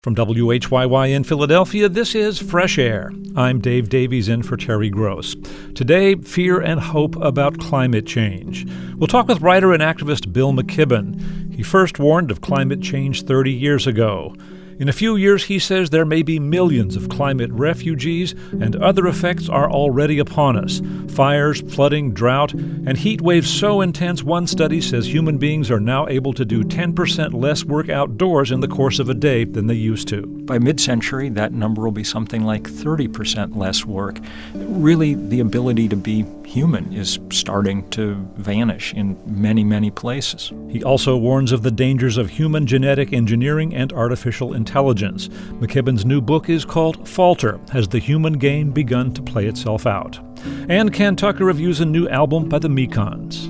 From WHYY in Philadelphia, this is Fresh Air. I'm Dave Davies in for Terry Gross. Today, fear and hope about climate change. We'll talk with writer and activist Bill McKibben. He first warned of climate change 30 years ago. In a few years, he says there may be millions of climate refugees, and other effects are already upon us. Fires, flooding, drought, and heat waves so intense, one study says human beings are now able to do 10% less work outdoors in the course of a day than they used to. By mid-century, that number will be something like 30% less work. Really, the ability to be human is starting to vanish in many, many places. He also warns of the dangers of human genetic engineering and artificial intelligence. McKibben's new book is called Falter: Has the Human Game Begun to Play Itself Out? And Ken Tucker reviews a new album by the Mekons.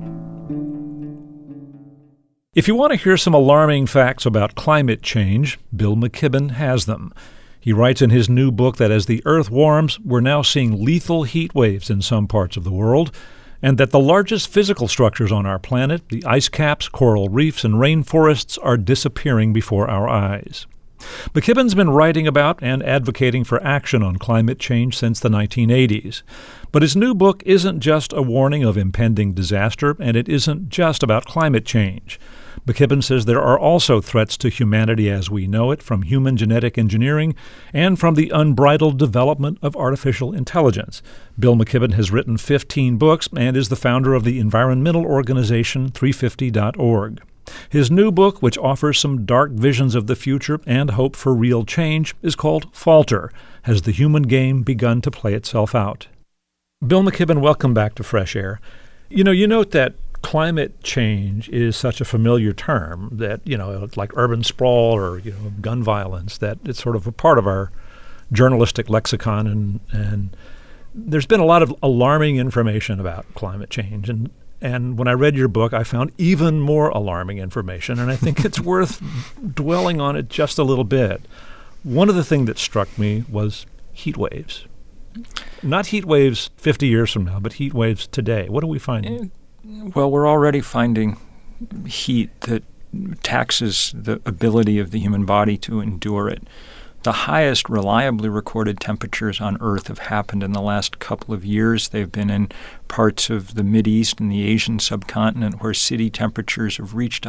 If you want to hear some alarming facts about climate change, Bill McKibben has them. He writes in his new book that as the Earth warms, we're now seeing lethal heat waves in some parts of the world, and that the largest physical structures on our planet, the ice caps, coral reefs, and rainforests, are disappearing before our eyes. McKibben's been writing about and advocating for action on climate change since the 1980s. But his new book isn't just a warning of impending disaster, and it isn't just about climate change. McKibben says there are also threats to humanity as we know it from human genetic engineering and from the unbridled development of artificial intelligence. Bill McKibben has written 15 books and is the founder of the environmental organization 350.org. His new book, which offers some dark visions of the future and hope for real change, is called Falter: Has the Human Game Begun to Play Itself Out? Bill McKibben, welcome back to Fresh Air. You note that climate change is such a familiar term that, it's like urban sprawl or, gun violence, that it's sort of a part of our journalistic lexicon. And there's been a lot of alarming information about climate change. And when I read your book, I found even more alarming information. And I think it's worth dwelling on it just a little bit. One of the things that struck me was heat waves. Not heat waves 50 years from now, but heat waves today. What are we finding? Well, we're already finding heat that taxes the ability of the human body to endure it. The highest reliably recorded temperatures on Earth have happened in the last couple of years. They've been in parts of the Mideast and the Asian subcontinent where city temperatures have reached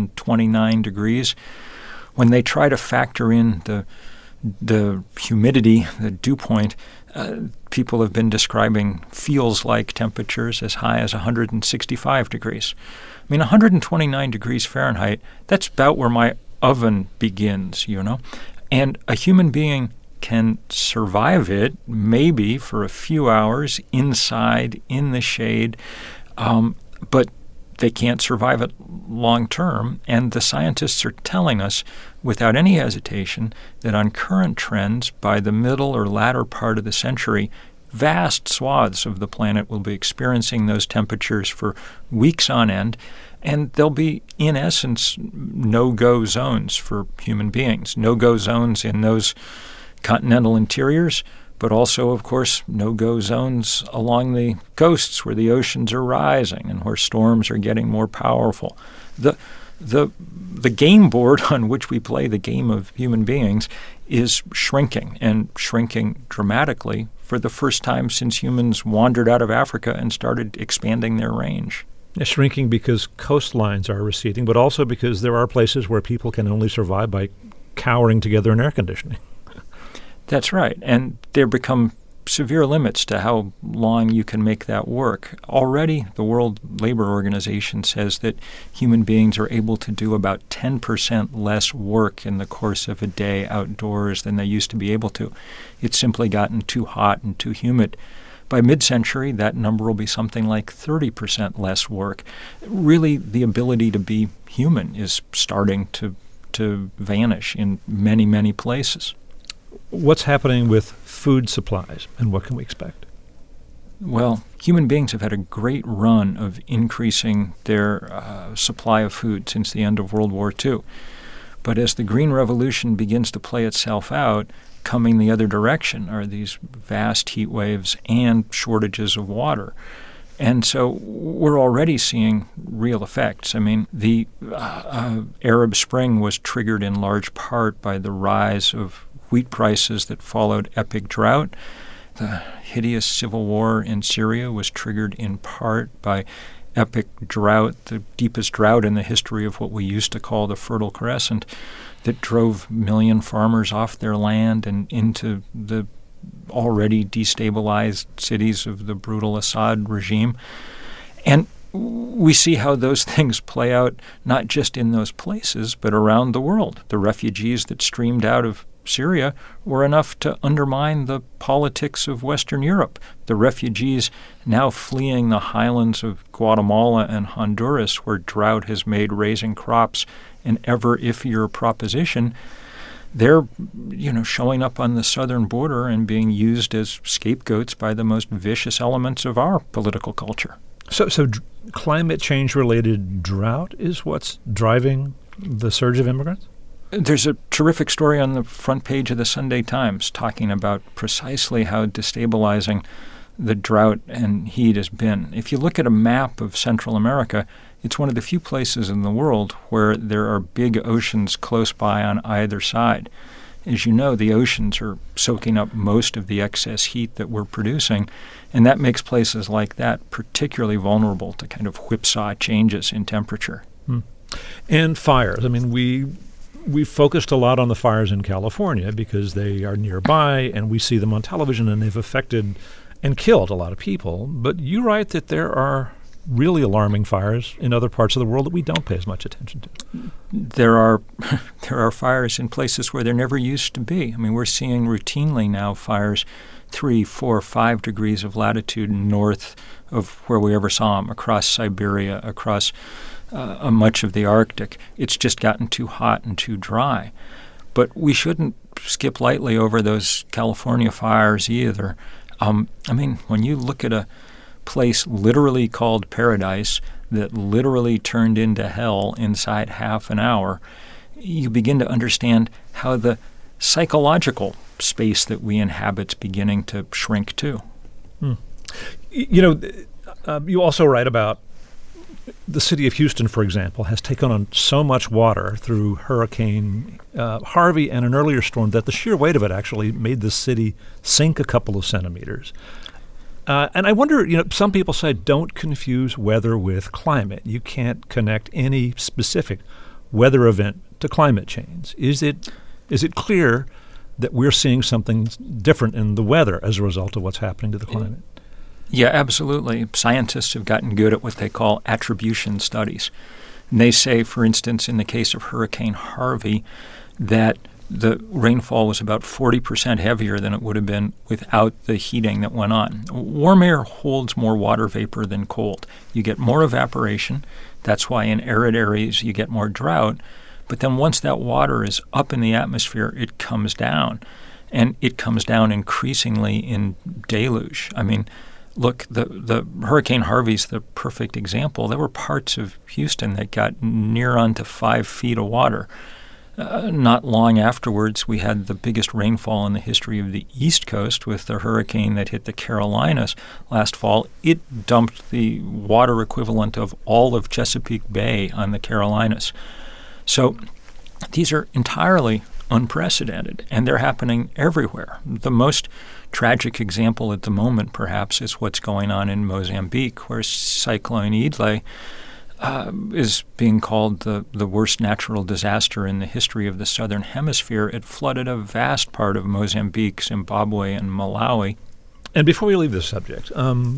129 degrees. When they try to factor in the humidity, the dew point, people have been describing feels-like temperatures as high as 165 degrees. I mean, 129 degrees Fahrenheit, that's about where my oven begins, And a human being can survive it maybe for a few hours inside, in the shade, but they can't survive it long term. And the scientists are telling us without any hesitation that on current trends, by the middle or latter part of the century, vast swaths of the planet will be experiencing those temperatures for weeks on end. And there'll be, in essence, no-go zones for human beings. No-go zones in those continental interiors, but also, of course, no-go zones along the coasts where the oceans are rising and where storms are getting more powerful. The game board on which we play the game of human beings is shrinking, and shrinking dramatically for the first time since humans wandered out of Africa and started expanding their range. Shrinking because coastlines are receding, but also because there are places where people can only survive by cowering together in air conditioning. That's right. And there become severe limits to how long you can make that work. Already, the World Labor Organization says that human beings are able to do about 10% less work in the course of a day outdoors than they used to be able to. It's simply gotten too hot and too humid. By mid-century, that number will be something like 30% less work. Really, the ability to be human is starting to vanish in many, many places. What's happening with food supplies, and what can we expect? Well, human beings have had a great run of increasing their supply of food since the end of World War II. But as the Green Revolution begins to play itself out, coming the other direction are these vast heat waves and shortages of water. And so we're already seeing real effects. I mean, the Arab Spring was triggered in large part by the rise of wheat prices that followed epic drought. The hideous civil war in Syria was triggered in part by epic drought, the deepest drought in the history of what we used to call the Fertile Crescent, that drove a million farmers off their land and into the already destabilized cities of the brutal Assad regime. And we see how those things play out not just in those places, but around the world. The refugees that streamed out of Syria were enough to undermine the politics of Western Europe. The refugees now fleeing the highlands of Guatemala and Honduras, where drought has made raising crops an ever iffier proposition, they're, showing up on the southern border and being used as scapegoats by the most vicious elements of our political culture. So climate change-related drought is what's driving the surge of immigrants? There's a terrific story on the front page of the Sunday Times talking about precisely how destabilizing the drought and heat has been. If you look at a map of Central America, it's one of the few places in the world where there are big oceans close by on either side. As you know, the oceans are soaking up most of the excess heat that we're producing, and that makes places like that particularly vulnerable to kind of whipsaw changes in temperature. And fires. I mean, we focused a lot on the fires in California because they are nearby and we see them on television and they've affected and killed a lot of people. But you write that there are really alarming fires in other parts of the world that we don't pay as much attention to. There are fires in places where there never used to be. I mean, we're seeing routinely now fires 3, 4, 5 degrees of latitude north of where we ever saw them, across Siberia, across much of the Arctic. It's just gotten too hot and too dry. But we shouldn't skip lightly over those California fires either. I mean, when you look at a place literally called Paradise that literally turned into hell inside half an hour, you begin to understand how the psychological space that we inhabit is beginning to shrink too. You also write about the city of Houston, for example, has taken on so much water through Hurricane Harvey and an earlier storm that the sheer weight of it actually made the city sink a couple of centimeters. And I wonder, some people say don't confuse weather with climate. You can't connect any specific weather event to climate change. Is it clear that we're seeing something different in the weather as a result of what's happening to the climate? Yeah, absolutely. Scientists have gotten good at what they call attribution studies. And they say, for instance, in the case of Hurricane Harvey, that the rainfall was about 40% heavier than it would have been without the heating that went on. Warm air holds more water vapor than cold. You get more evaporation. That's why in arid areas you get more drought. But then once that water is up in the atmosphere, it comes down. And it comes down increasingly in deluge. I mean, look, the Hurricane Harvey's the perfect example. There were parts of Houston that got near onto 5 feet of water. Not long afterwards, we had the biggest rainfall in the history of the East Coast with the hurricane that hit the Carolinas last fall. It dumped the water equivalent of all of Chesapeake Bay on the Carolinas. So these are entirely unprecedented, and they're happening everywhere. The most tragic example at the moment, perhaps, is what's going on in Mozambique, where Cyclone Idai is being called the worst natural disaster in the history of the Southern Hemisphere. It flooded a vast part of Mozambique, Zimbabwe, and Malawi. And before we leave this subject,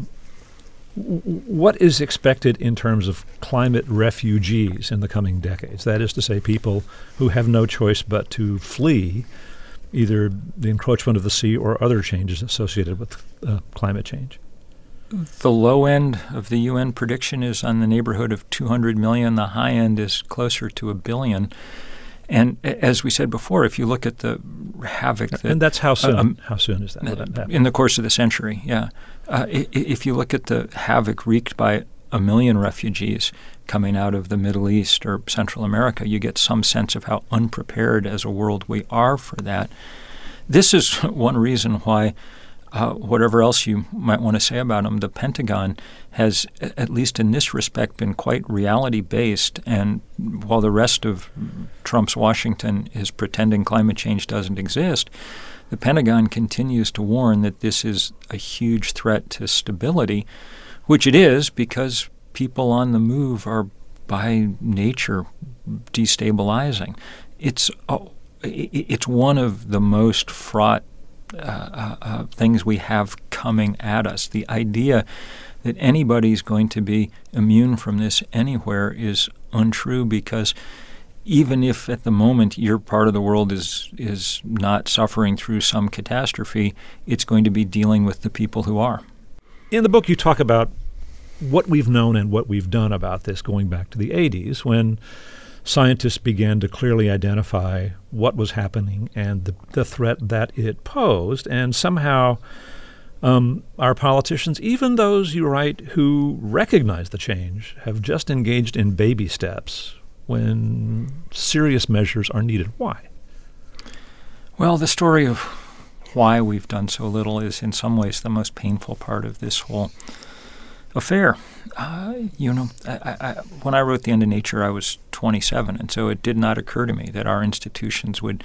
what is expected in terms of climate refugees in the coming decades? That is to say, people who have no choice but to flee either the encroachment of the sea or other changes associated with climate change. The low end of the UN prediction is on the neighborhood of 200 million. The high end is closer to 1 billion. And as we said before, if you look at the havoc that... And that's how soon? How soon is that? In the course of the century, yeah. If you look at the havoc wreaked by 1 million refugees coming out of the Middle East or Central America, you get some sense of how unprepared as a world we are for that. This is one reason why whatever else you might want to say about them, the Pentagon has, at least in this respect, been quite reality-based. And while the rest of Trump's Washington is pretending climate change doesn't exist, the Pentagon continues to warn that this is a huge threat to stability, which it is because people on the move are by nature destabilizing. It's one of the most fraught things we have coming at us. The idea that anybody's going to be immune from this anywhere is untrue, because even if at the moment your part of the world is not suffering through some catastrophe, it's going to be dealing with the people who are. In the book, you talk about what we've known and what we've done about this going back to the 80s, when scientists began to clearly identify what was happening and the threat that it posed. And somehow our politicians, even those, you write, who recognize the change, have just engaged in baby steps when serious measures are needed. Why? Well, the story of why we've done so little is in some ways the most painful part of this whole affair. When I wrote The End of Nature, I was 27, and so it did not occur to me that our institutions would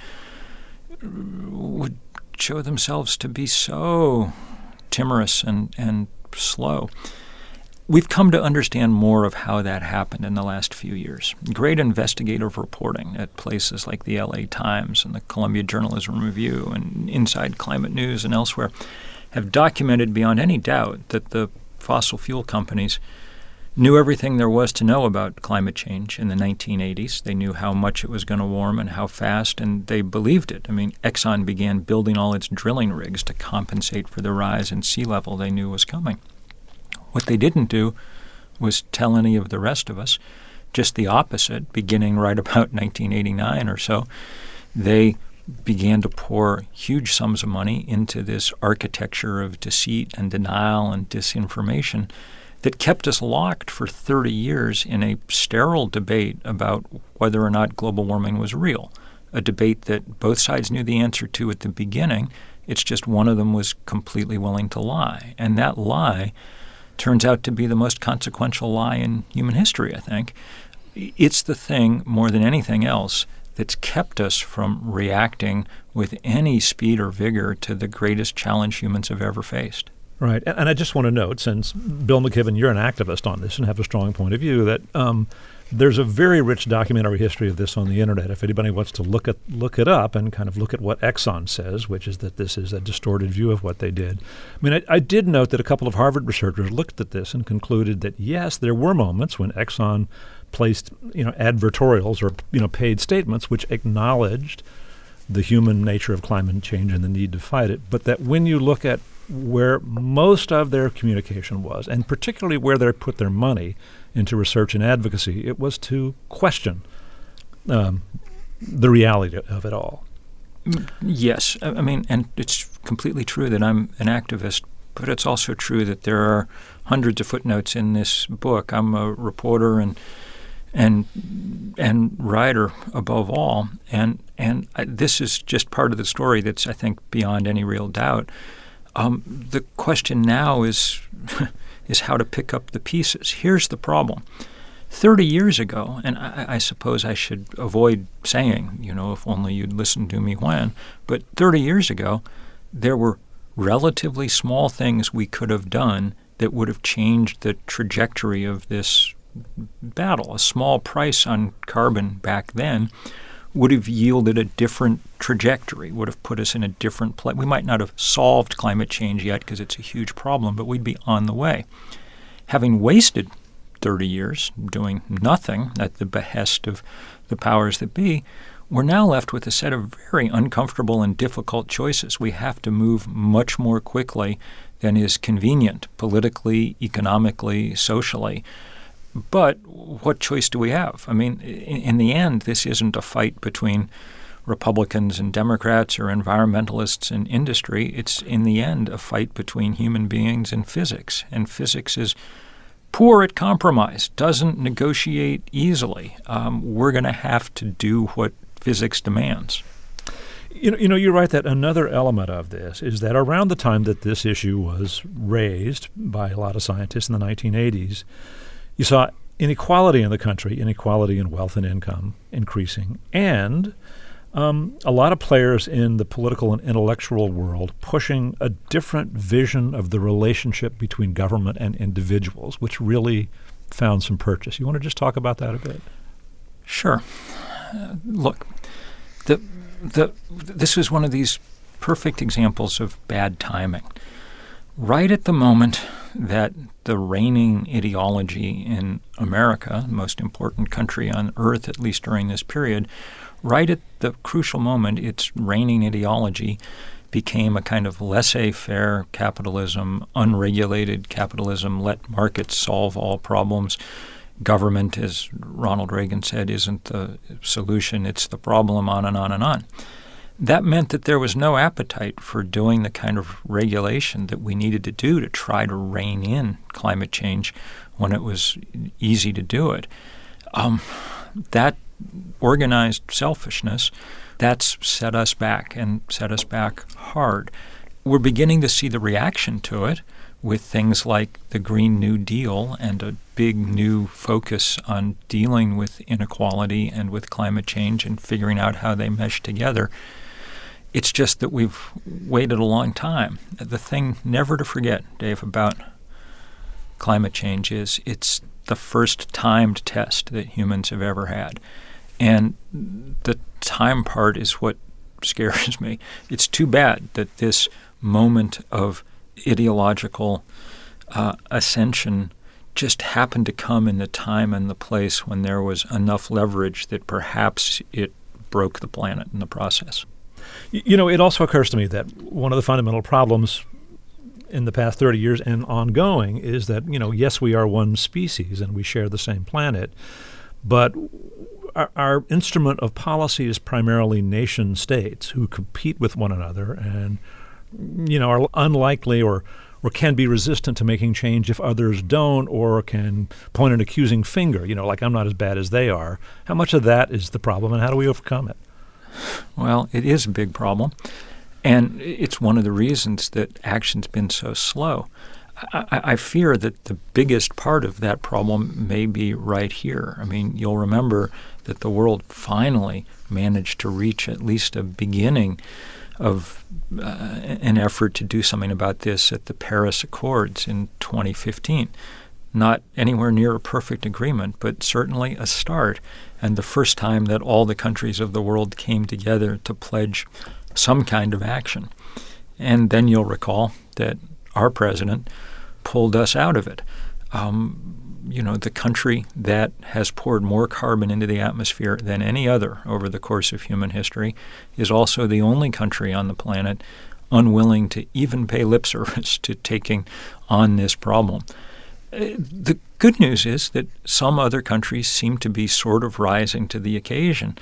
show themselves to be so timorous and slow. We've come to understand more of how that happened in the last few years. Great investigative reporting at places like the LA Times and the Columbia Journalism Review and Inside Climate News and elsewhere have documented beyond any doubt that the fossil fuel companies knew everything there was to know about climate change in the 1980s. They knew how much it was going to warm and how fast, and they believed it. I mean, Exxon began building all its drilling rigs to compensate for the rise in sea level they knew was coming. What they didn't do was tell any of the rest of us, just the opposite. Beginning right about 1989 or so, they began to pour huge sums of money into this architecture of deceit and denial and disinformation that kept us locked for 30 years in a sterile debate about whether or not global warming was real, a debate that both sides knew the answer to at the beginning. It's just one of them was completely willing to lie. And that lie turns out to be the most consequential lie in human history, I think. It's the thing, more than anything else, that's kept us from reacting with any speed or vigor to the greatest challenge humans have ever faced. Right. And I just want to note, since Bill McKibben, you're an activist on this and have a strong point of view, that there's a very rich documentary history of this on the internet. If anybody wants to look it up and kind of look at what Exxon says, which is that this is a distorted view of what they did. I mean, I did note that a couple of Harvard researchers looked at this and concluded that, yes, there were moments when Exxon placed, advertorials or, paid statements which acknowledged the human nature of climate change and the need to fight it, but that when you look at where most of their communication was, and particularly where they put their money into research and advocacy, it was to question the reality of it all. Yes. I mean, and it's completely true that I'm an activist, but it's also true that there are hundreds of footnotes in this book. I'm a reporter and writer above all, and this is just part of the story that's, I think, beyond any real doubt. The question now is how to pick up the pieces. Here's the problem. 30 years ago, and I suppose I should avoid saying, if only you'd listened to me when, but 30 years ago, there were relatively small things we could have done that would have changed the trajectory of this battle. A small price on carbon back then would have yielded a different trajectory, would have put us in a different place. We might not have solved climate change yet because it's a huge problem, but we'd be on the way. Having wasted 30 years doing nothing at the behest of the powers that be, we're now left with a set of very uncomfortable and difficult choices. We have to move much more quickly than is convenient politically, economically, socially. But what choice do we have? I mean, in the end, this isn't a fight between Republicans and Democrats or environmentalists and industry. It's, in the end, a fight between human beings and physics. And physics is poor at compromise, doesn't negotiate easily. We're going to have to do what physics demands. You're right that another element of this is that around the time that this issue was raised by a lot of scientists in the 1980s, you saw inequality in the country, inequality in wealth and income increasing, and a lot of players in the political and intellectual world pushing a different vision of the relationship between government and individuals, which really found some purchase. You want to just talk about that a bit? Sure. Look, this was one of these perfect examples of bad timing. Right at the moment that the reigning ideology in America, the most important country on earth, at least during this period, right at the crucial moment, its reigning ideology became a kind of laissez-faire capitalism, unregulated capitalism, let markets solve all problems. Government, as Ronald Reagan said, isn't the solution, it's the problem, on and on and on. That meant that there was no appetite for doing the kind of regulation that we needed to do to try to rein in climate change when it was easy to do it. That organized selfishness, that's set us back and set us back hard. We're beginning to see the reaction to it with things like the Green New Deal and a big new focus on dealing with inequality and with climate change and figuring out how they mesh together. It's just that we've waited a long time. The thing never to forget, Dave, about climate change is it's the first timed test that humans have ever had. And the time part is what scares me. It's too bad that this moment of ideological ascension just happened to come in the time and the place when there was enough leverage that perhaps it broke the planet in the process. It also occurs to me that one of the fundamental problems in the past 30 years and ongoing is that, yes, we are one species and we share the same planet, but our instrument of policy is primarily nation states who compete with one another and, are unlikely or can be resistant to making change if others don't, or can point an accusing finger, like I'm not as bad as they are. How much of that is the problem and how do we overcome it? Well, it is a big problem, and it's one of the reasons that action's been so slow. I fear that the biggest part of that problem may be right here. I mean, you'll remember that the world finally managed to reach at least a beginning of an effort to do something about this at the Paris Accords in 2015. Not anywhere near a perfect agreement, but certainly a start, and the first time that all the countries of the world came together to pledge some kind of action. And then you'll recall that our president pulled us out of it. The country that has poured more carbon into the atmosphere than any other over the course of human history is also the only country on the planet unwilling to even pay lip service to taking on this problem. The good news is that some other countries seem to be sort of rising to the occasion.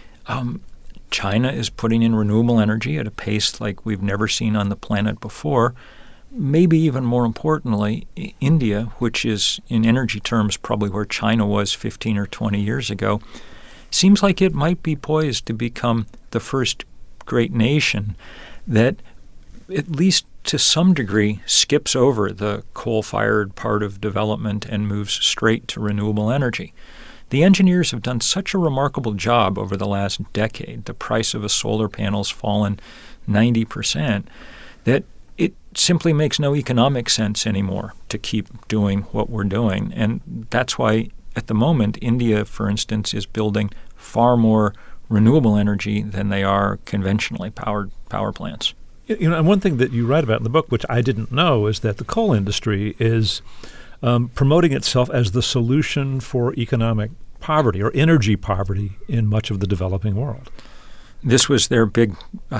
China is putting in renewable energy at a pace like we've never seen on the planet before. Maybe even more importantly, India, which is in energy terms probably where China was 15 or 20 years ago, seems like it might be poised to become the first great nation that, at least to some degree, skips over the coal-fired part of development and moves straight to renewable energy. The engineers have done such a remarkable job over the last decade. The price of a solar panel's fallen 90%, that it simply makes no economic sense anymore to keep doing what we're doing. And that's why, at the moment, India, for instance, is building far more renewable energy than they are conventionally powered power plants. And one thing that you write about in the book, which I didn't know, is that the coal industry is promoting itself as the solution for economic poverty or energy poverty in much of the developing world. This was their big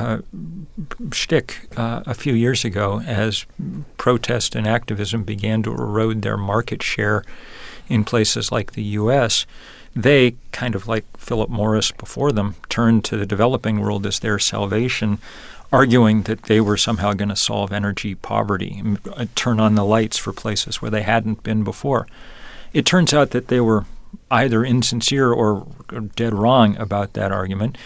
shtick a few years ago as protest and activism began to erode their market share in places like the U.S. They, kind of like Philip Morris before them, turned to the developing world as their salvation, arguing that they were somehow going to solve energy poverty and turn on the lights for places where they hadn't been before. It turns out that they were either insincere or dead wrong about that argument.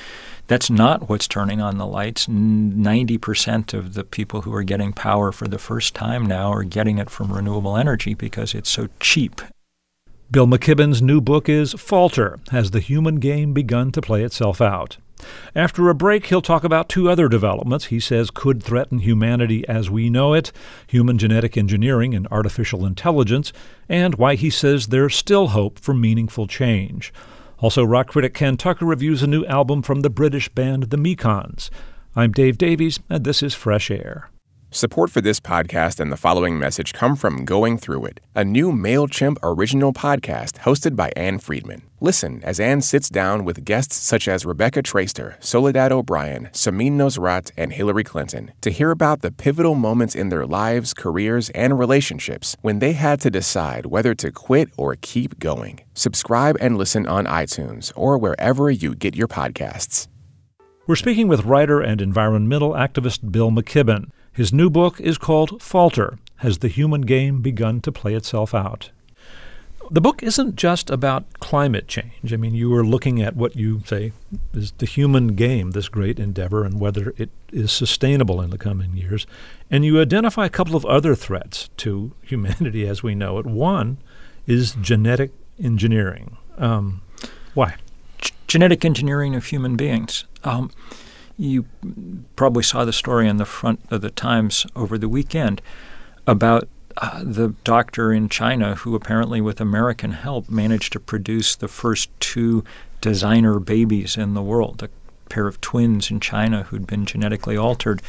That's not what's turning on the lights. 90% of the people who are getting power for the first time now are getting it from renewable energy because it's so cheap. Bill McKibben's new book is Falter: Has the Human Game Begun to Play Itself Out? After a break, he'll talk about two other developments he says could threaten humanity as we know it: human genetic engineering and artificial intelligence, and why he says there's still hope for meaningful change. Also, rock critic Ken Tucker reviews a new album from the British band The Mekons. I'm Dave Davies, and this is Fresh Air. Support for this podcast and the following message come from Going Through It, a new MailChimp original podcast hosted by Ann Friedman. Listen as Ann sits down with guests such as Rebecca Traister, Soledad O'Brien, Samin Nosrat, and Hillary Clinton to hear about the pivotal moments in their lives, careers, and relationships when they had to decide whether to quit or keep going. Subscribe and listen on iTunes or wherever you get your podcasts. We're speaking with writer and environmental activist Bill McKibben. His new book is called Falter: Has the Human Game Begun to Play Itself Out? The book isn't just about climate change. I mean, you are looking at what you say is the human game, this great endeavor, and whether it is sustainable in the coming years. And you identify a couple of other threats to humanity as we know it. One is genetic engineering. Why? Genetic engineering of human beings. You probably saw the story on the front of the Times over the weekend about the doctor in China who apparently with American help managed to produce the first two designer babies in the world, a pair of twins in China who'd been genetically altered.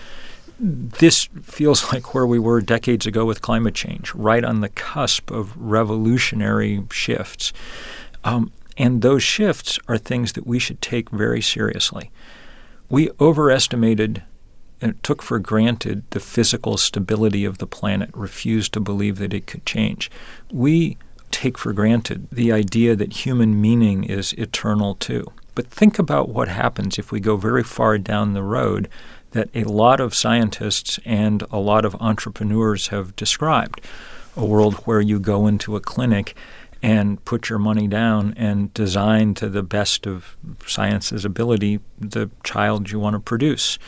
This feels like where we were decades ago with climate change, right on the cusp of revolutionary shifts. And those shifts are things that we should take very seriously. We overestimated and took for granted the physical stability of the planet, refused to believe that it could change. We take for granted the idea that human meaning is eternal too. But think about what happens if we go very far down the road that a lot of scientists and a lot of entrepreneurs have described. A world where you go into a clinic and put your money down and design to the best of science's ability the child you want to produce.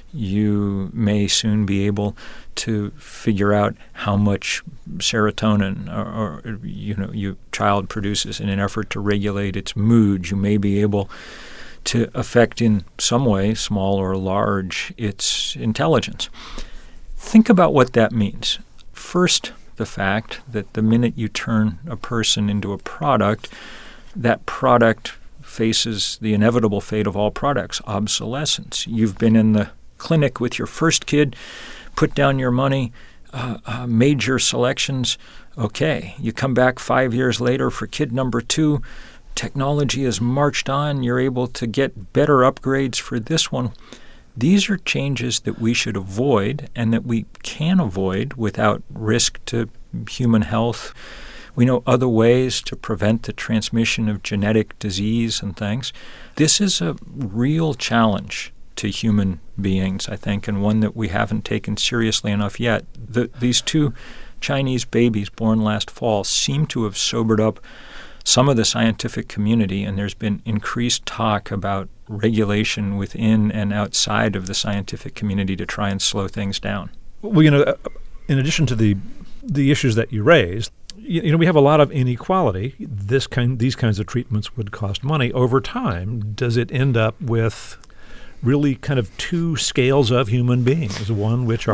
You may soon be able to figure out how much serotonin or your child produces in an effort to regulate its mood. You may be able to affect in some way, small or large, its intelligence. Think about what that means. First, the fact that the minute you turn a person into a product, that product faces the inevitable fate of all products, obsolescence. You've been in the clinic with your first kid, put down your money, made your selections. Okay, you come back 5 years later for kid number 2. Technology has marched on. You're able to get better upgrades for this one. These are changes that we should avoid and that we can avoid without risk to human health. We know other ways to prevent the transmission of genetic disease and things. This is a real challenge to human beings, I think, and one that we haven't taken seriously enough yet. These two Chinese babies born last fall seem to have sobered up some of the scientific community, and there's been increased talk about regulation within and outside of the scientific community to try and slow things down. Well, in addition to the issues that you raised, we have a lot of inequality. These kinds of treatments would cost money. Over time, does it end up with really kind of two scales of human beings, one which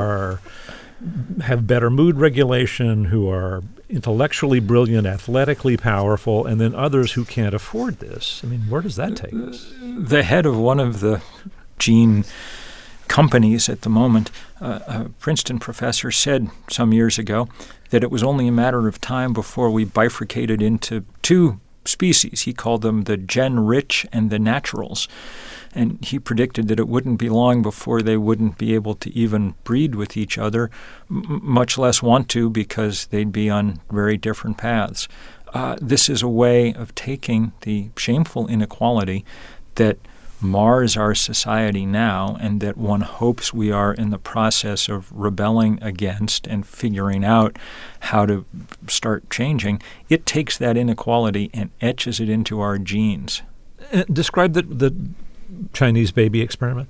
have better mood regulation, who are intellectually brilliant, athletically powerful, and then others who can't afford this? I mean, where does that take us? The head of one of the gene companies at the moment, a Princeton professor, said some years ago that it was only a matter of time before we bifurcated into two species. He called them the gen-rich and the naturals. And he predicted that it wouldn't be long before they wouldn't be able to even breed with each other, much less want to, because they'd be on very different paths. This is a way of taking the shameful inequality that mars our society now and that one hopes we are in the process of rebelling against and figuring out how to start changing. It takes that inequality and etches it into our genes. Describe Chinese baby experiment?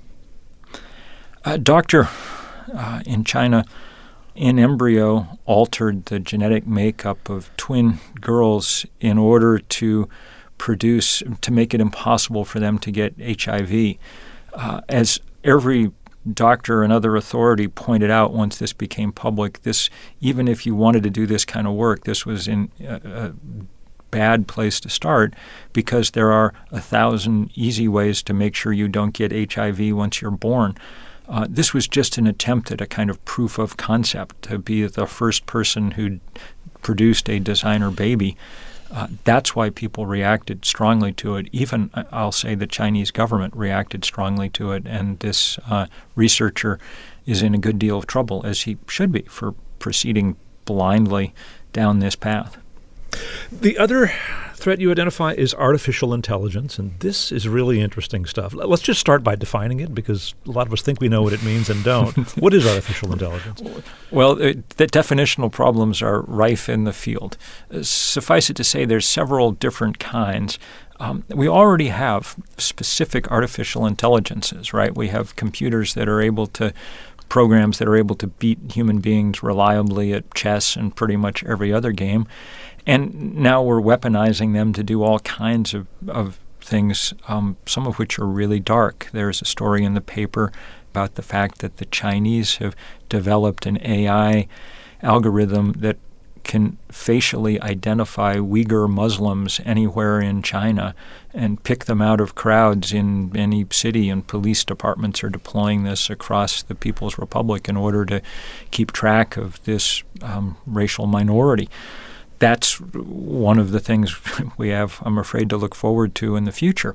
A doctor in China in embryo altered the genetic makeup of twin girls in order to make it impossible for them to get HIV. As every doctor and other authority pointed out once this became public, even if you wanted to do this kind of work, this was in a bad place to start, because there are 1,000 easy ways to make sure you don't get HIV once you're born. This was just an attempt at a kind of proof of concept to be the first person who produced a designer baby. That's why people reacted strongly to it. Even, I'll say, the Chinese government reacted strongly to it, and this researcher is in a good deal of trouble, as he should be, for proceeding blindly down this path. The other threat you identify is artificial intelligence, and this is really interesting stuff. Let's just start by defining it, because a lot of us think we know what it means and don't. What is artificial intelligence? Well, the definitional problems are rife in the field. Suffice it to say, there's several different kinds. We already have specific artificial intelligences, right? We have computers that are able to programs that are able to beat human beings reliably at chess and pretty much every other game. And now we're weaponizing them to do all kinds of things, some of which are really dark. There's a story in the paper about the fact that the Chinese have developed an AI algorithm that can facially identify Uyghur Muslims anywhere in China and pick them out of crowds in any city, and police departments are deploying this across the People's Republic in order to keep track of this racial minority. That's one of the things we have, I'm afraid, to look forward to in the future.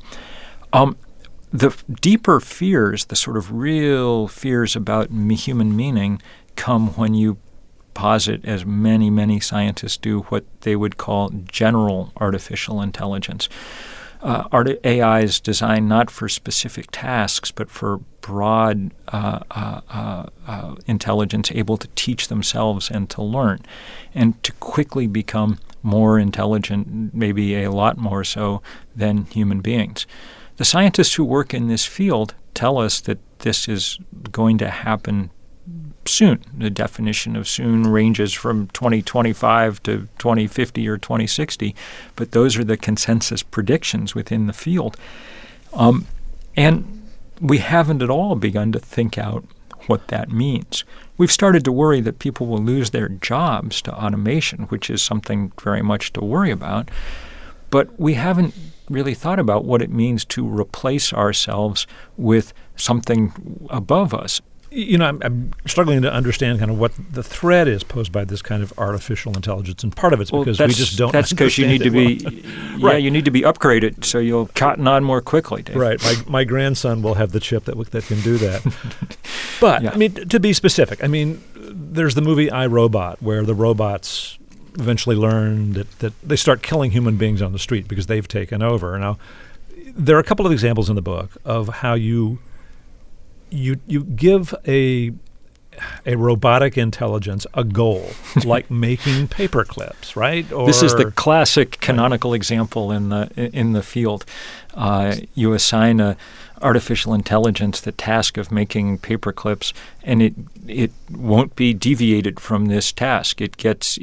The deeper fears, the sort of real fears about human meaning, come when you posit, as many, many scientists do, what they would call general artificial intelligence. AI is designed not for specific tasks, but for broad intelligence, able to teach themselves and to learn, and to quickly become more intelligent, maybe a lot more so than human beings. The scientists who work in this field tell us that this is going to happen soon. The definition of soon ranges from 2025 to 2050 or 2060, but those are the consensus predictions within the field. And we haven't at all begun to think out what that means. We've started to worry that people will lose their jobs to automation, which is something very much to worry about, but we haven't really thought about what it means to replace ourselves with something above us. You know, I'm struggling to understand kind of what the threat is posed by this kind of artificial intelligence, and part of it's because we just don't. That's because you need to be, right. You need to be upgraded so you'll cotton on more quickly, Dave. Right. My grandson will have the chip that can do that. But yeah. I mean, to be specific, I mean, there's the movie I, Robot, where the robots eventually learn that they start killing human beings on the street because they've taken over. Now, there are a couple of examples in the book of how you give a robotic intelligence a goal, like making paper clips, right? Or, this is the classic canonical example in the field. You assign a artificial intelligence the task of making paper clips, and it won't be deviated from this task. It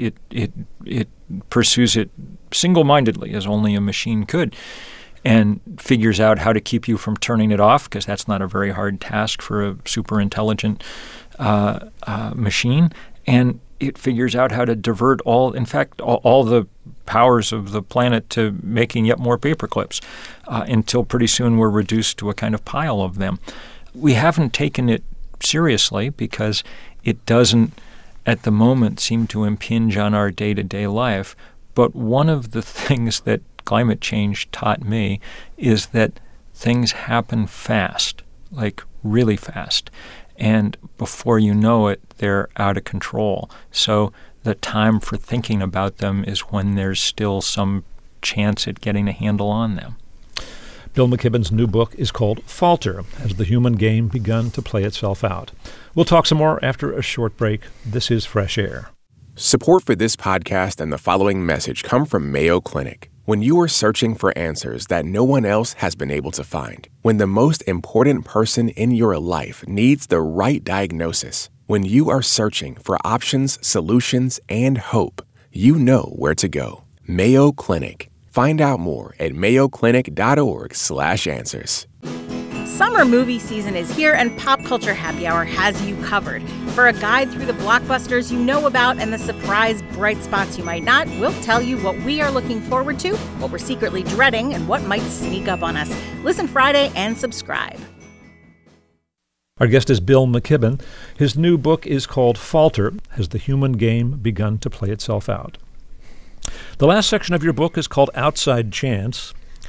pursues it single-mindedly, as only a machine could, and figures out how to keep you from turning it off, because that's not a very hard task for a super intelligent machine. And it figures out how to divert all the powers of the planet to making yet more paper clips until pretty soon we're reduced to a kind of pile of them. We haven't taken it seriously because it doesn't, at the moment, seem to impinge on our day-to-day life. But one of the things that climate change taught me is that things happen fast, like really fast. And before you know it, they're out of control. So the time for thinking about them is when there's still some chance at getting a handle on them. Bill McKibben's new book is called Falter, Has the Human Game Begun to Play Itself Out? We'll talk some more after a short break. This is Fresh Air. Support for this podcast and the following message come from Mayo Clinic. When you are searching for answers that no one else has been able to find, when the most important person in your life needs the right diagnosis, when you are searching for options, solutions, and hope, you know where to go. Mayo Clinic. Find out more at mayoclinic.org/answers. Summer movie season is here, and Pop Culture Happy Hour has you covered. For a guide through the blockbusters you know about and the surprise bright spots you might not, we'll tell you what we are looking forward to, what we're secretly dreading, and what might sneak up on us. Listen Friday and subscribe. Our guest is Bill McKibben. His new book is called Falter: Has the Human Game Begun to Play Itself Out? The last section of your book is called Outside Chance.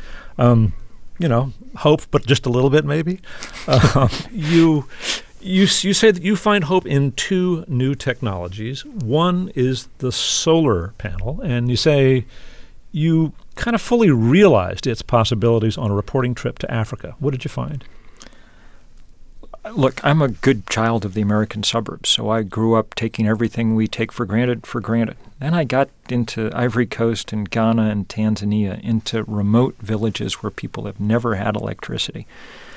Hope, but just a little bit maybe. You say that you find hope in two new technologies. One is the solar panel, and you say you kind of fully realized its possibilities on a reporting trip to Africa. What did you find? Look, I'm a good child of the American suburbs, so I grew up taking everything we take for granted. Then I got into Ivory Coast and Ghana and Tanzania, into remote villages where people have never had electricity.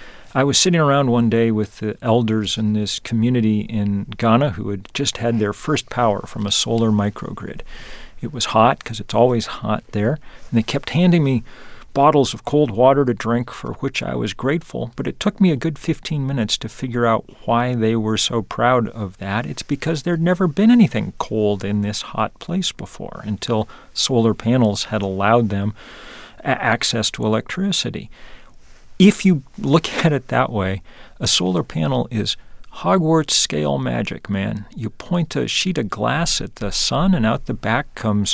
I was sitting around one day with the elders in this community in Ghana who had just had their first power from a solar microgrid. It was hot because it's always hot there, and they kept handing me bottles of cold water to drink, for which I was grateful, but it took me a good 15 minutes to figure out why they were so proud of that. It's because there'd never been anything cold in this hot place before until solar panels had allowed them access to electricity. If you look at it that way, a solar panel is Hogwarts-scale magic, man. You point a sheet of glass at the sun, and out the back comes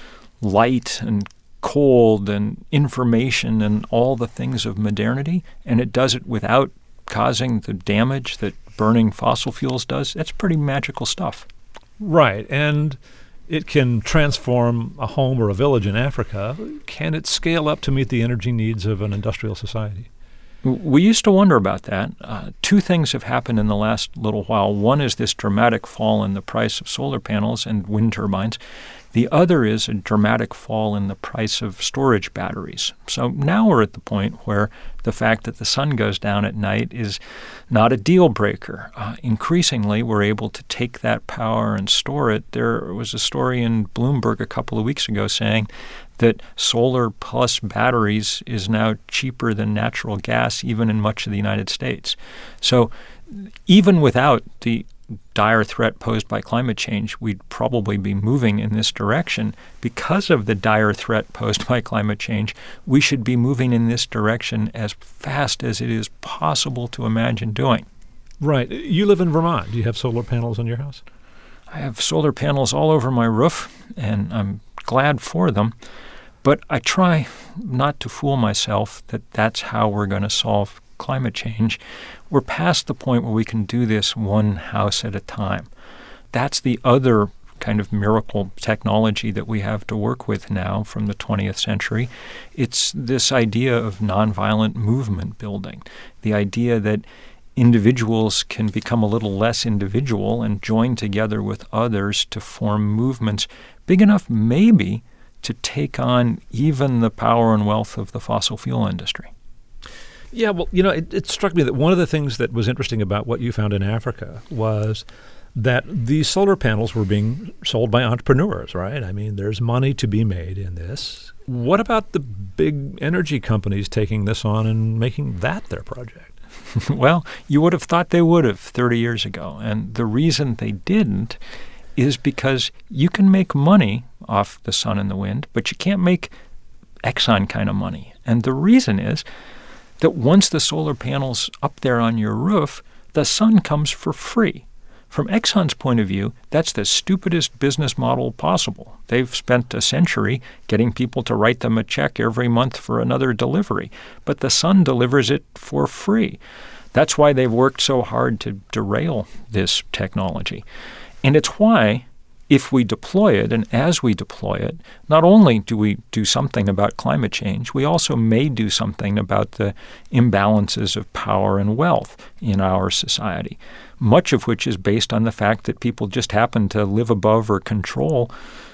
light and cold and information and all the things of modernity, and it does it without causing the damage that burning fossil fuels does. That's pretty magical stuff. Right, and it can transform a home or a village in Africa. Can it scale up to meet the energy needs of an industrial society? We used to wonder about that. Two things have happened in the last little while. One is this dramatic fall in the price of solar panels and wind turbines. The other is a dramatic fall in the price of storage batteries. So now we're at the point where the fact that the sun goes down at night is not a deal breaker. Increasingly, we're able to take that power and store it. There was a story in Bloomberg a couple of weeks ago saying that solar plus batteries is now cheaper than natural gas, even in much of the United States. So even without the dire threat posed by climate change, we'd probably be moving in this direction. Because of the dire threat posed by climate change, we should be moving in this direction as fast as it is possible to imagine doing. Right. You live in Vermont. Do you have solar panels on your house? I have solar panels all over my roof, and I'm glad for them. But I try not to fool myself that that's how we're going to solve climate change. We're past the point where we can do this one house at a time. That's the other kind of miracle technology that we have to work with now from the 20th century. It's this idea of nonviolent movement building, the idea that individuals can become a little less individual and join together with others to form movements big enough maybe to take on even the power and wealth of the fossil fuel industry. Yeah, well, it struck me that one of the things that was interesting about what you found in Africa was that these solar panels were being sold by entrepreneurs, right? I mean, there's money to be made in this. What about the big energy companies taking this on and making that their project? Well, you would have thought they would have 30 years ago. And the reason they didn't is because you can make money off the sun and the wind, but you can't make Exxon kind of money. And the reason is that once the solar panel's up there on your roof, the sun comes for free. From Exxon's point of view, that's the stupidest business model possible. They've spent a century getting people to write them a check every month for another delivery, but the sun delivers it for free. That's why they've worked so hard to derail this technology. And it's why, if we deploy it, and as we deploy it, not only do we do something about climate change, we also may do something about the imbalances of power and wealth in our society, much of which is based on the fact that people just happen to live above or control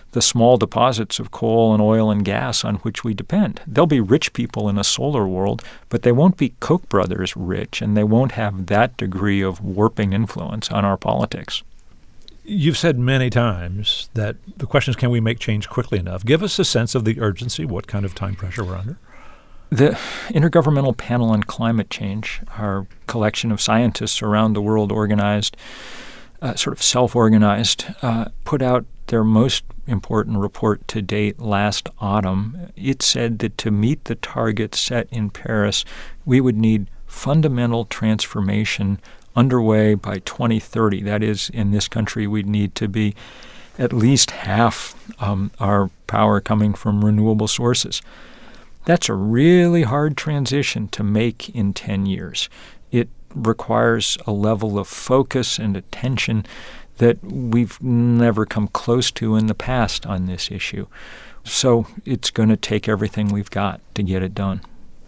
the small deposits of coal and oil and gas on which we depend. There'll be rich people in a solar world, but they won't be Koch brothers rich, and they won't have that degree of warping influence on our politics. You've said many times that the question is, can we make change quickly enough? Give us a sense of the urgency, what kind of time pressure we're under. The Intergovernmental Panel on Climate Change, our collection of scientists around the world organized, sort of self-organized, put out their most important report to date last autumn. It said that to meet the targets set in Paris, we would need fundamental transformation underway by 2030. That is, in this country, we'd need to be at least half our power coming from renewable sources. That's a really hard transition to make in 10 years. It requires a level of focus and attention that we've never come close to in the past on this issue. So it's going to take everything we've got to get it done.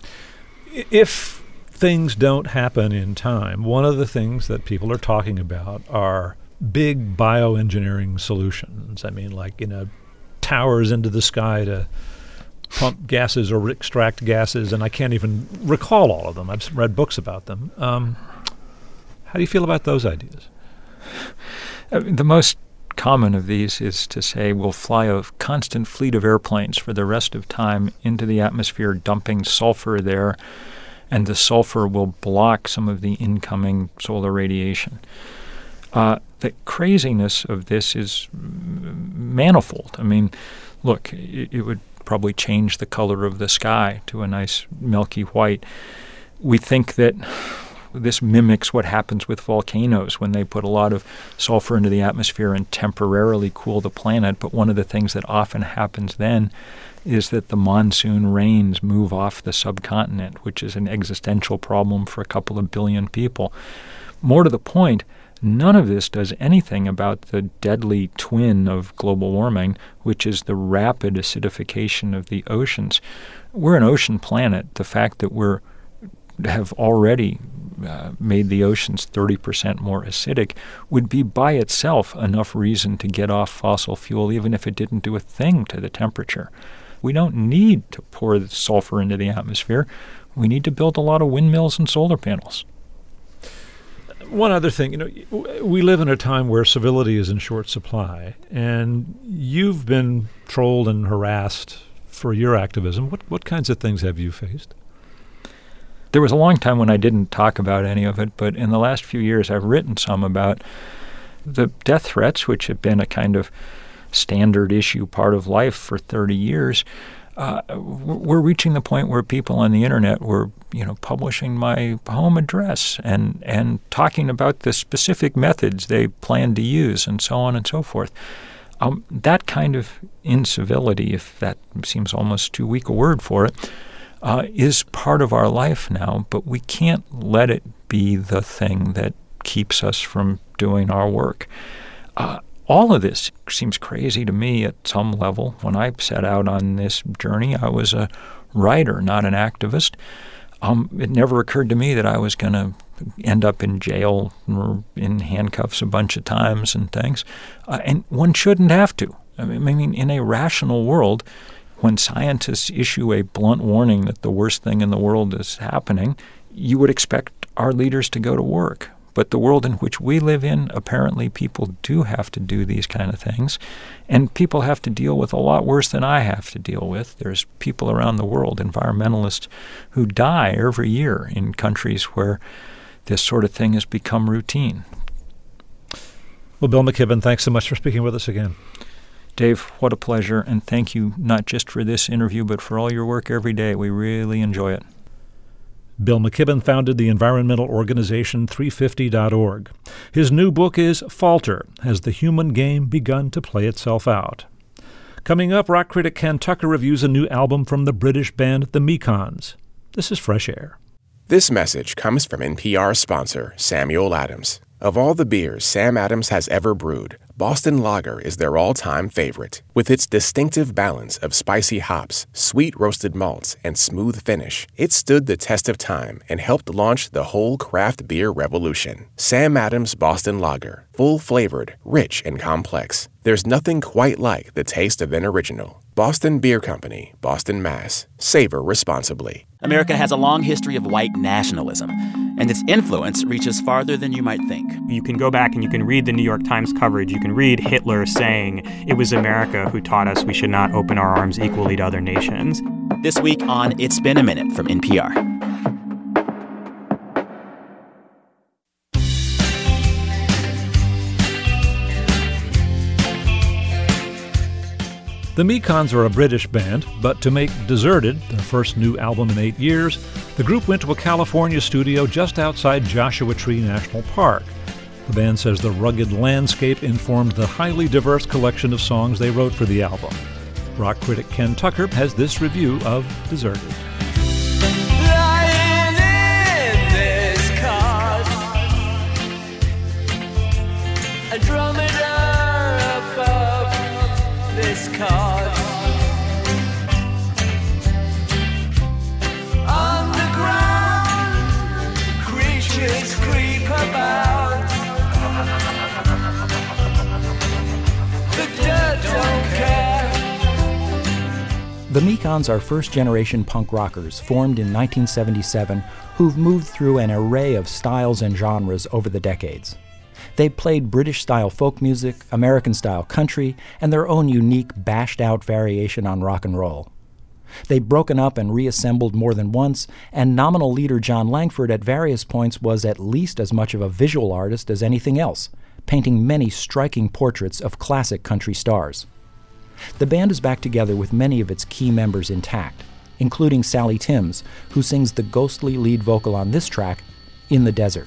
If things don't happen in time, one of the things that people are talking about are big bioengineering solutions. I mean, like, towers into the sky to pump gases or extract gases, and I can't even recall all of them. I've read books about them. How do you feel about those ideas? The most common of these is to say we'll fly a constant fleet of airplanes for the rest of time into the atmosphere, dumping sulfur there, and the sulfur will block some of the incoming solar radiation. The craziness of this is manifold. I mean, look, it would probably change the color of the sky to a nice milky white. We think that this mimics what happens with volcanoes when they put a lot of sulfur into the atmosphere and temporarily cool the planet. But one of the things that often happens then is that the monsoon rains move off the subcontinent, which is an existential problem for a couple of billion people. More to the point, none of this does anything about the deadly twin of global warming, which is the rapid acidification of the oceans. We're an ocean planet. The fact that we have already made the oceans 30% more acidic would be by itself enough reason to get off fossil fuel, even if it didn't do a thing to the temperature. We don't need to pour the sulfur into the atmosphere. We need to build a lot of windmills and solar panels. One other thing, we live in a time where civility is in short supply, and you've been trolled and harassed for your activism. What kinds of things have you faced? There was a long time when I didn't talk about any of it, but in the last few years I've written some about the death threats, which have been a kind of standard issue part of life for 30 years. We're reaching the point where people on the internet were, publishing my home address and talking about the specific methods they plan to use and so on and so forth. That kind of incivility, if that seems almost too weak a word for it, is part of our life now, but we can't let it be the thing that keeps us from doing our work. All of this seems crazy to me at some level. When I set out on this journey, I was a writer, not an activist. It never occurred to me that I was going to end up in jail or in handcuffs a bunch of times and things. And one shouldn't have to. I mean, in a rational world, when scientists issue a blunt warning that the worst thing in the world is happening, you would expect our leaders to go to work. But the world in which we live in, apparently people do have to do these kind of things. And people have to deal with a lot worse than I have to deal with. There's people around the world, environmentalists, who die every year in countries where this sort of thing has become routine. Well, Bill McKibben, thanks so much for speaking with us again. Dave, what a pleasure, and thank you not just for this interview, but for all your work every day. We really enjoy it. Bill McKibben founded the environmental organization 350.org. His new book is Falter: Has the Human Game Begun to Play Itself Out? Coming up, rock critic Ken Tucker reviews a new album from the British band The Mekons. This is Fresh Air. This message comes from NPR sponsor Samuel Adams. Of all the beers Sam Adams has ever brewed, Boston Lager is their all-time favorite. With its distinctive balance of spicy hops, sweet roasted malts, and smooth finish, it stood the test of time and helped launch the whole craft beer revolution. Sam Adams Boston Lager, full-flavored, rich, and complex. There's nothing quite like the taste of an original. Boston Beer Company, Boston, Mass. Savor responsibly. America has a long history of white nationalism, and its influence reaches farther than you might think. You can go back and you can read the New York Times coverage. You can read Hitler saying it was America who taught us we should not open our arms equally to other nations. This week on It's Been a Minute from NPR. The Mekons are a British band, but to make Deserted, their first new album in 8 years, the group went to a California studio just outside Joshua Tree National Park. The band says the rugged landscape informed the highly diverse collection of songs they wrote for the album. Rock critic Ken Tucker has this review of Deserted. Lying in this cart, a dromedar above this cart. On the ground, creatures creep about. The dirt don't care. The Mekons are first-generation punk rockers formed in 1977 who've moved through an array of styles and genres over the decades. They've played British-style folk music, American-style country, and their own unique, bashed-out variation on rock and roll. They've broken up and reassembled more than once, and nominal leader John Langford at various points was at least as much of a visual artist as anything else, painting many striking portraits of classic country stars. The band is back together with many of its key members intact, including Sally Timms, who sings the ghostly lead vocal on this track, In the Desert.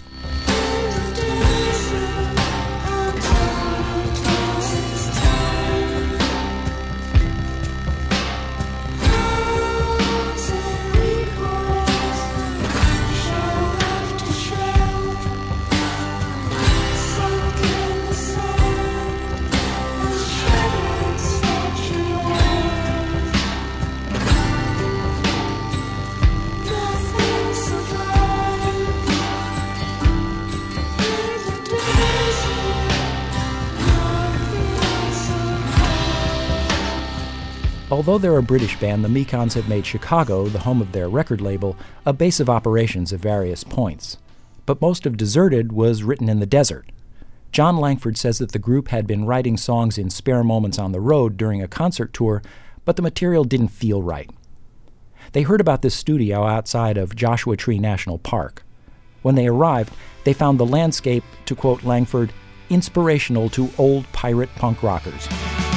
Although they're a British band, the Mekons have made Chicago, the home of their record label, a base of operations at various points. But most of Deserted was written in the desert. John Langford says that the group had been writing songs in spare moments on the road during a concert tour, but the material didn't feel right. They heard about this studio outside of Joshua Tree National Park. When they arrived, they found the landscape, to quote Langford, inspirational to old pirate punk rockers.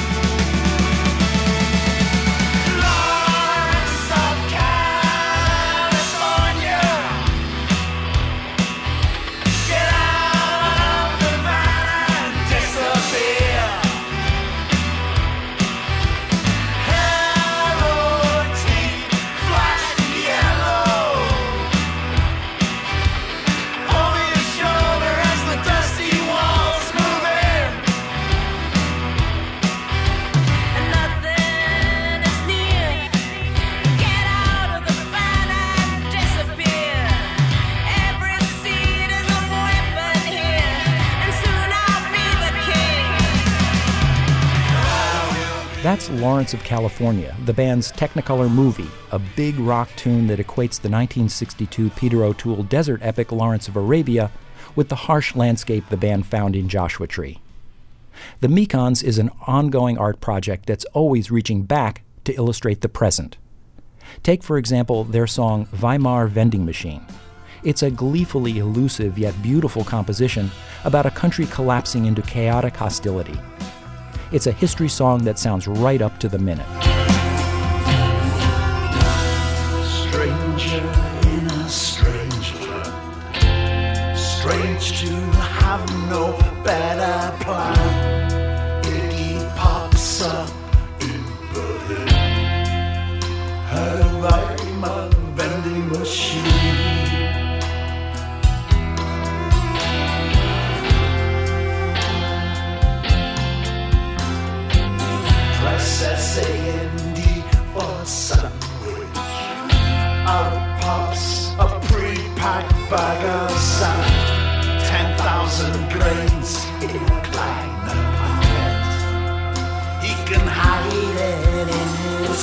That's Lawrence of California, the band's Technicolor movie, a big rock tune that equates the 1962 Peter O'Toole desert epic Lawrence of Arabia with the harsh landscape the band found in Joshua Tree. The Mekons is an ongoing art project that's always reaching back to illustrate the present. Take, for example, their song Weimar Vending Machine. It's a gleefully elusive yet beautiful composition about a country collapsing into chaotic hostility. It's a history song that sounds right up to the minute. Stranger in a strange land, strange to have no better plan. Iggy pops up in Berlin, her Weimar vending machine. recliner pocket. He can hide it in his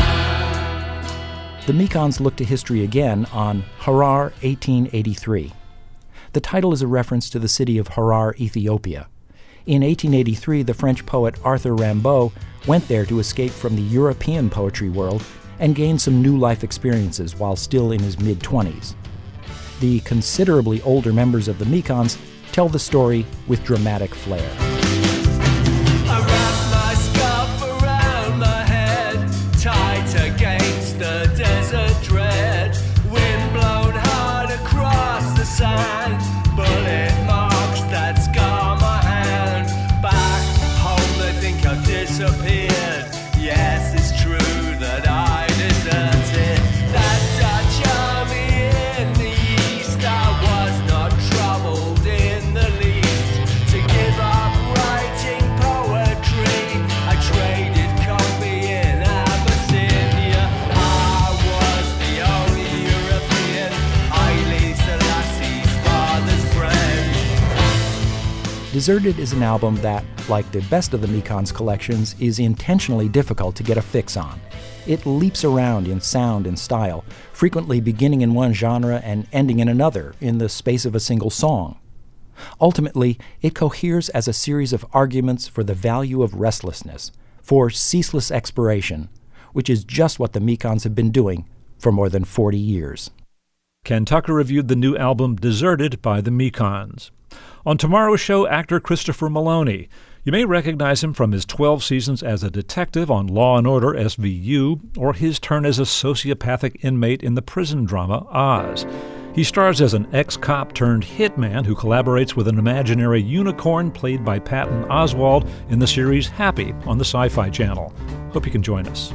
hand. The Mekons look to history again on Harar 1883. The title is a reference to the city of Harar, Ethiopia. In 1883, the French poet Arthur Rimbaud went there to escape from the European poetry world and gain some new life experiences while still in his mid-20s. The considerably older members of the Mekons tell the story with dramatic flair. I wrap my scarf around my head, tight against the desert dread, wind blown hard across the sand, bullet marks that scar my hand. Back home they think I've disappeared. Yes, it's true that I deserted that Dutch army in the east. I was not troubled in the least to give up writing poetry. I traded coffee in Abyssinia. I was the only European, Haile Selassie's father's friend. Deserted is an album that, like the best of the Mekons' collections, is intentionally difficult to get a fix on. It leaps around in sound and style, frequently beginning in one genre and ending in another in the space of a single song. Ultimately, it coheres as a series of arguments for the value of restlessness, for ceaseless exploration, which is just what the Mekons have been doing for more than 40 years. Ken Tucker reviewed the new album Deserted by the Mekons. On tomorrow's show, actor Christopher Maloney. You may recognize him from his 12 seasons as a detective on Law & Order SVU, or his turn as a sociopathic inmate in the prison drama Oz. He stars as an ex-cop turned hitman who collaborates with an imaginary unicorn played by Patton Oswalt in the series Happy on the Sci-Fi Channel. Hope you can join us.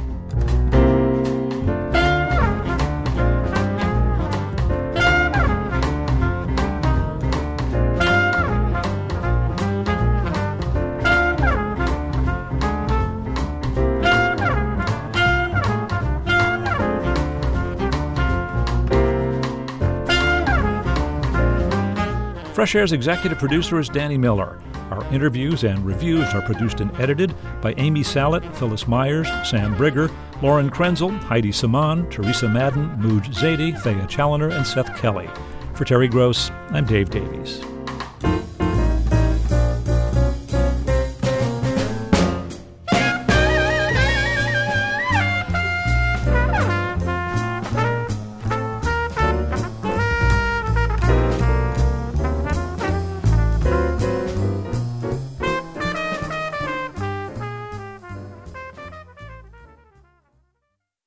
Fresh Air's executive producer is Danny Miller. Our interviews and reviews are produced and edited by Amy Salet, Phyllis Myers, Sam Brigger, Lauren Krenzel, Heidi Saman, Teresa Madden, Mooj Zadie, Thea Challoner, and Seth Kelly. For Terry Gross, I'm Dave Davies.